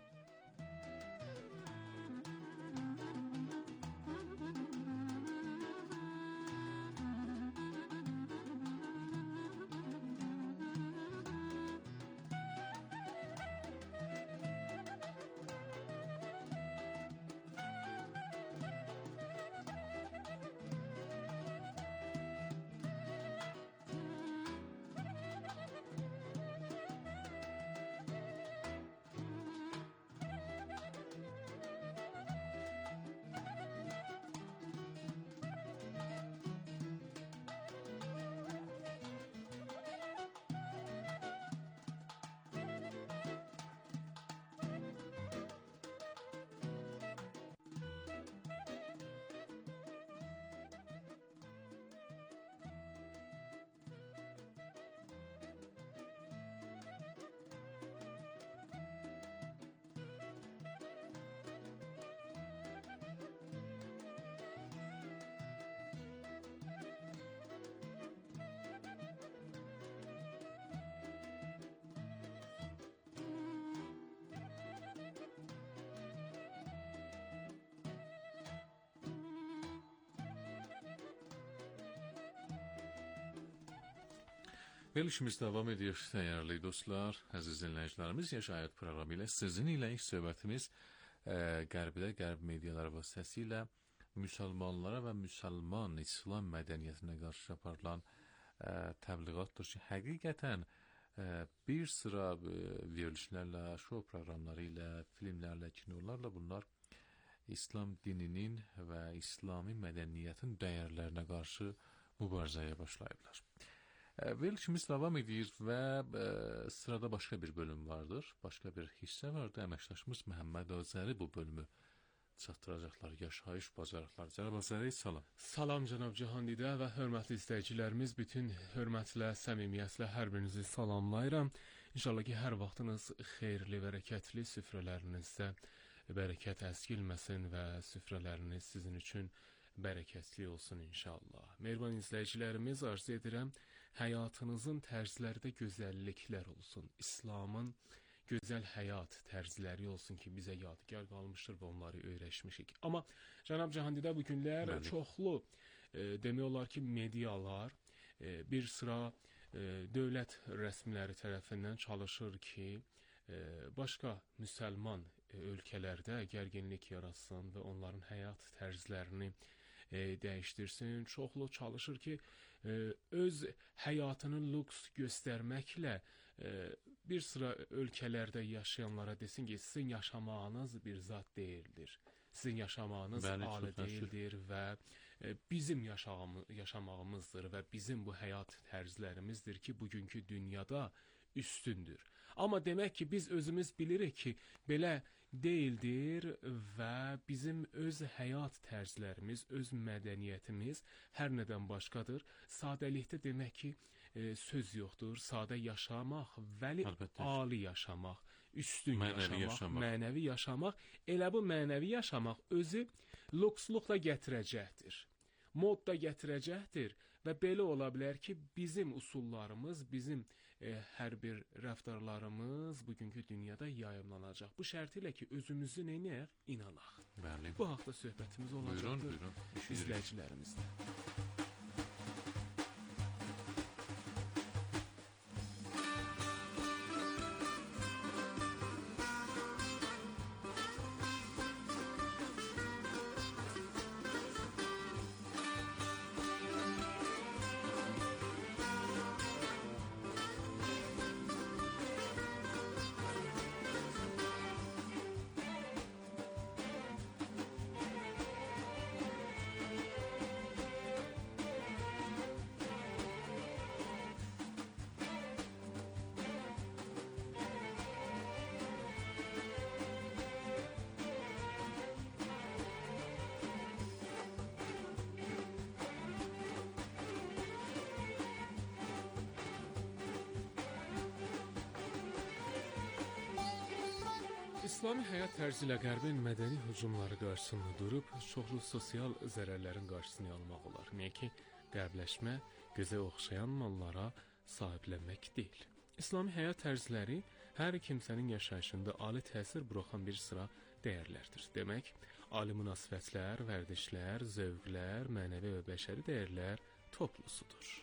Verilişimiz davam edir, dəyərli dostlar, əziz dinləyicilərimiz, Yaşayət proqramı ilə sizin ilə ilk söhbətimiz e, Qərbidə, Qərb mediaları vasitəsilə müsəlmanlara və müsəlman İslam mədəniyyətinə qarşı aparılan e, təbliğatdır ki, həqiqətən e, bir sıra e, verilişlərlə, şou proqramları ilə, filmlərlə, kinolarla bunlar İslam dininin və İslami mədəniyyətin dəyərlərinə qarşı mübarizəyə başlayıblar. Verilişimiz davam edir və e, sırada başqa bir bölüm vardır, başqa bir hissə vardır. Əməkdaşımız Məhəmməd Azəri bu bölümü çatdıracaqlar. Yaşayış bacarıqları. Cənab Azəri, salam. Salam cənab Cihandidə və hörmətli izləyicilərimiz, bütün hörmətlə, səmimiyyətlə hər birinizi salamlayıram. İnşallah ki, hər vaxtınız xeyirli, bərəkətli, süfrələrinizdə bərəkət əskilməsin və süfrələriniz sizin üçün bərəkətli olsun inşallah. Mehriban izləyicilərimiz, arzu edirəm, həyatınızın tərzlərdə gözəlliklər olsun. İslamın gözəl həyat tərzləri olsun ki, bizə yadigar qalmışdır və onları öyrəşmişik. Amma cənab Cihandidə bu günlər Bəli. çoxlu e, demək olar ki, medialar e, bir sıra e, dövlət rəsmiləri tərəfindən çalışır ki, e, başqa müsəlman e, ölkələrdə gərginlik yaratsın və onların həyat tərzlərini e, dəyişdirsin. Çoxlu çalışır ki, e, öz həyatını lüks göstərməklə e, bir sıra ölkələrdə yaşayanlara desin ki, sizin yaşamağınız bir zat deyildir. Sizin yaşamağınız Bəli, ali deyildir və e, bizim yaşamı, yaşamağımızdır və bizim bu həyat tərzlərimizdir ki, bugünkü dünyada üstündür. Amma demək ki, biz özümüz bilirik ki, belə deyildir və bizim öz həyat tərzlərimiz, öz mədəniyyətimiz hər nədən başqadır. Sadəlikdə demək ki, e, söz yoxdur. Sadə yaşamaq, vəli Əlbəttə. ali yaşamaq, üstün mənəvi yaşamaq, yaşamaq, mənəvi yaşamaq, elə bu mənəvi yaşamaq özü lüksluqla gətirəcəkdir. Mod da gətirəcəkdir və belə ola bilər ki, bizim usullarımız, bizim e, hər bir rəftarlarımız bugünkü dünyada yayımlanacaq. Bu şərt ilə ki, özümüzü neyinəyək? İnanaq. Bəli. Bu haqda söhbətimiz olacaqdır. Buyurun, buyurun. İzləyicilərimizlə. İslami həyat tərzi ilə qərbin mədəni hücumları qarşısında durub, çoxlu sosial zərərlərin qarşısını almaq olar. Niyə ki, qərbləşmə gözə oxşayan mallara sahiblənmək deyil. İslami həyat tərzləri hər kimsənin yaşayışında ali təsir buraxan bir sıra dəyərlərdir. Demək, ali münasibətlər, vərdişlər, zövqlər, mənəvi və bəşəri dəyərlər toplusudur.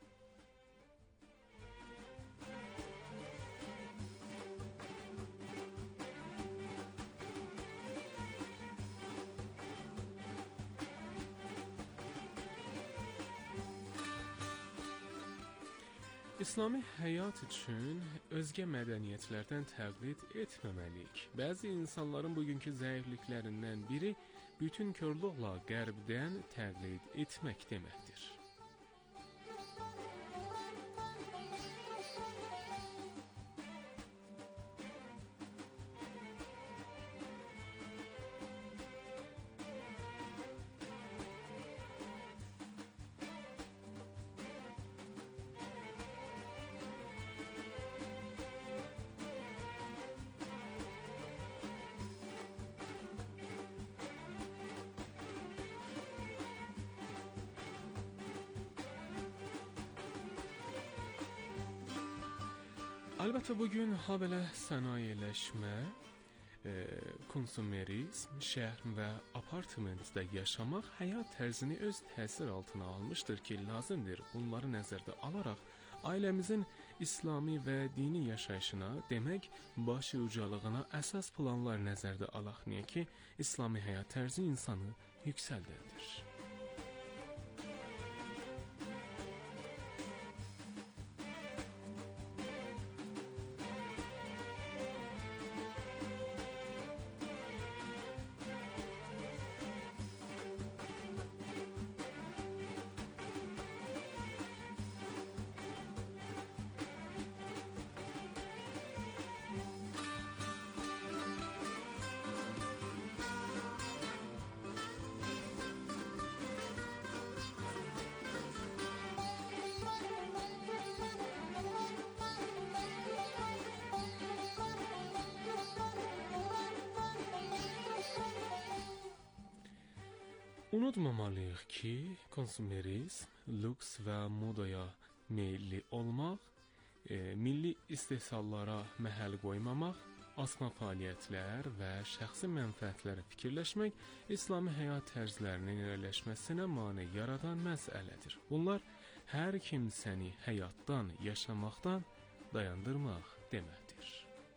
İslami həyat üçün özgə mədəniyyətlərdən təqlid etməməliyik. Bəzi insanların bugünkü zəifliklərindən biri bütün körlüklə qərbdən təqlid etmək deməkdir. Əlbəttə bugün ha belə sənayeləşmə, e, konsumerizm, şəhər və apartmentdə yaşamaq həyat tərzini öz təsir altına almışdır ki, lazımdır bunları nəzərdə alaraq ailəmizin İslami və dini yaşayışına, demək, başı ucalığına əsas planlar nəzərdə alaq. Niyə ki, İslami həyat tərzi insanı yüksəldirdir. Unutmamalıyıq ki, konsumerizm, lüks və modaya meyilli olmaq, e, milli istehsallara məhəl qoymamaq, asma fəaliyyətlər və şəxsi mənfəətlərə fikirləşmək İslami həyat tərzlərinin irəliləşməsinə mane yaradan məsələdir. Bunlar hər kimsəni həyatdan, yaşamaqdan dayandırmaq deməkdir.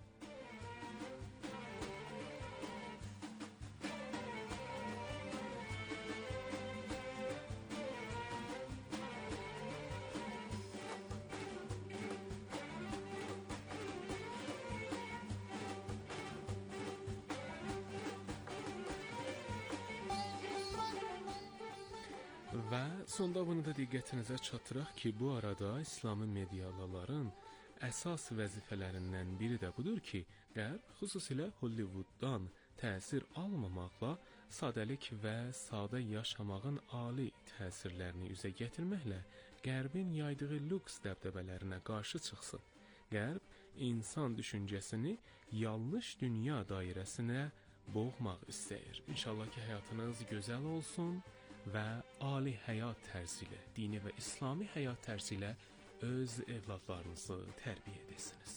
Və sonda bunu da diqqətinizə çatdıraq ki, bu arada İslami medialıların əsas vəzifələrindən biri də budur ki, Qərb, xüsusilə Hollywooddan təsir almamaqla sadəlik və sadə yaşamağın ali təsirlərini üzə gətirməklə Qərbin yaydığı lüks dəbdəbələrinə qarşı çıxsın. Qərb, insan düşüncəsini yanlış dünya dairəsinə boğmaq istəyir. İnşallah ki, həyatınız gözəl olsun və ali həyat tərzi ilə, dini və İslami həyat tərzi ilə öz evladlarınızı tərbiyə edəsiniz.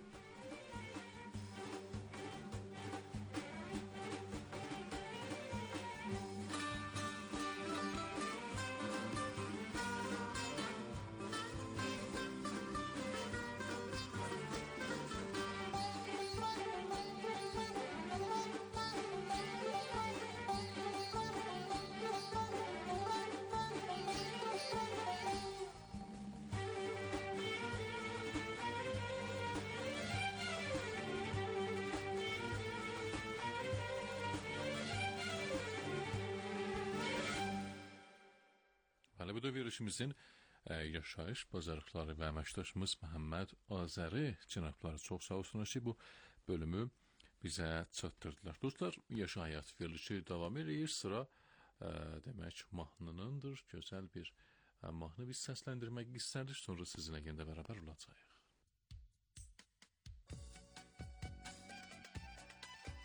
Bu da verilişimizin e, yaşayış bazarlıqları və əməkdaşımız Məhəmməd Azəri cənabları çox sağ olsunlar ki, bu bölümü bizə çatdırdılar. Dostlar, yaşayat verilişi davam edir. Sıra e, demək mahnınındır. Gözəl bir e, mahnı biz səsləndirmək istərdik. Sonra sizinlə yenə bərabər olacağıq.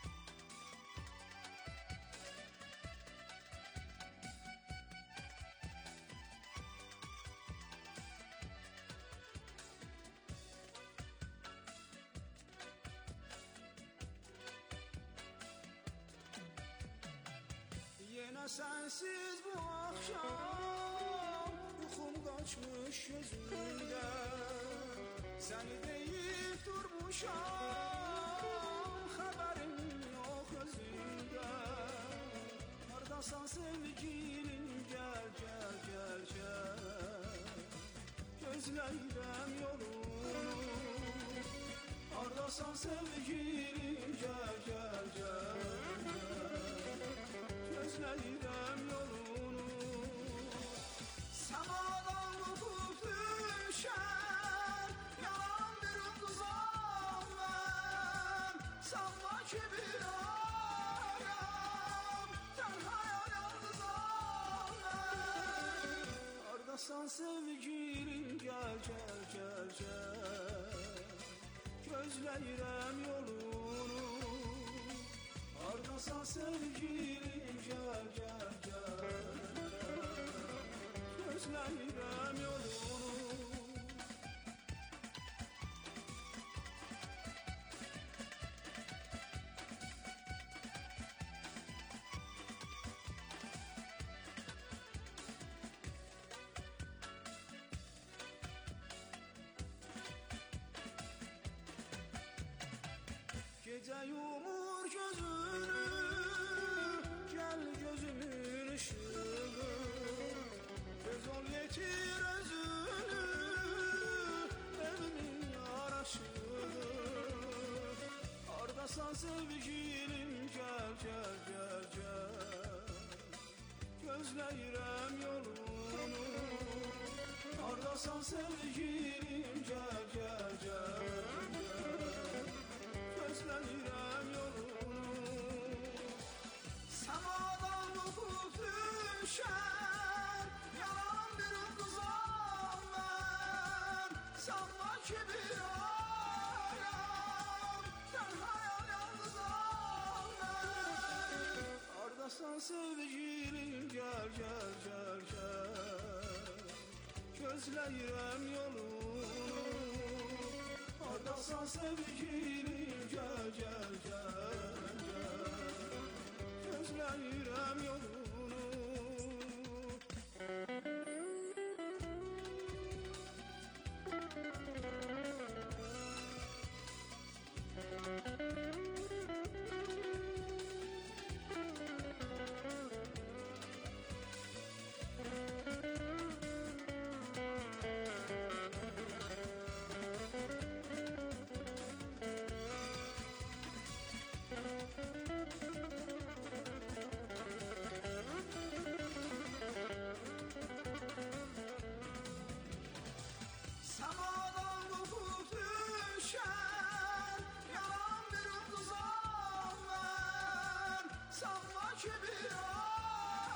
sensiz bu akşam yuxum qaçmış gözümdə. Səni deyib durmuşam, xəbərim yox özümdə. Hardasan sevgilim, gəl, gəl, gəl, gəl. Gözləyirəm yolunu. Hardasan sevgilim, gəl, gəl, gəl, gəl. Gözləyirəm yolunu. Səmadan qopub düşən yalan bir ulduzam mən. Sanma ki bir ayam, tənhaya yalnızam mən. Hardasan sevgilim, gəl, gəl, gəl, gəl. Gözləyirəm yolunu. Hardasan sevgilim, gəl, gəl, gəl. Gözləyirəm yolunu. Gecə yumur gözünü, gəl gözümün ışığı. Göz ol yetir özünü, evimin yaraşığı. Hardasan sevgilim, gəl, gəl, gəl, gəl. Gözləyirəm yolunu. Hardasan sevgilim, gəl, gəl, gəl, gəl. Gözləyirəm yolunu. Səmadan qopub düşən yalan bir ulduzam mən. Sanma ki bir ayam, tənhaya yalnızam mən. Hardasan sevgilim, gəl, gəl, gəl, gəl. Gözləyirəm yolunu. Hardasan sevgilim, gəl, gəl, gəl, gəl. Gözləyirəm yolunu. Səmadan qopub düşən yalan bir ulduzam mən. Sanma ki bir